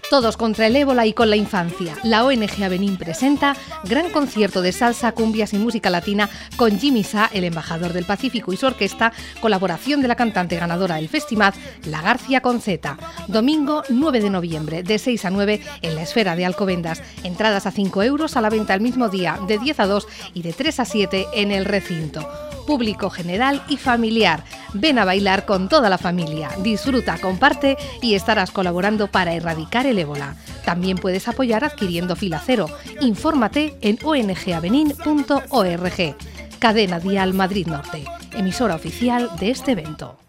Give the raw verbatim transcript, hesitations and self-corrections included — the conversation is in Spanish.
Todos contra el ébola y con la infancia. La O N G Abenín presenta gran concierto de salsa, cumbias y música latina con Jimmy Sá, el embajador del Pacífico, y su orquesta, colaboración de la cantante ganadora del Festimad, La Garcia Conceta. Domingo nueve de noviembre, de seis a nueve, en la Esfera de Alcobendas. Entradas a cinco euros a la venta el mismo día, de diez a dos y de tres a siete en el recinto. Público general y familiar. Ven a bailar con toda la familia. Disfruta, comparte y estarás colaborando para erradicar el ébola. También puedes apoyar adquiriendo Filacero. Infórmate en o n g abenin punto org. Cadena Dial Madrid Norte, emisora oficial de este evento.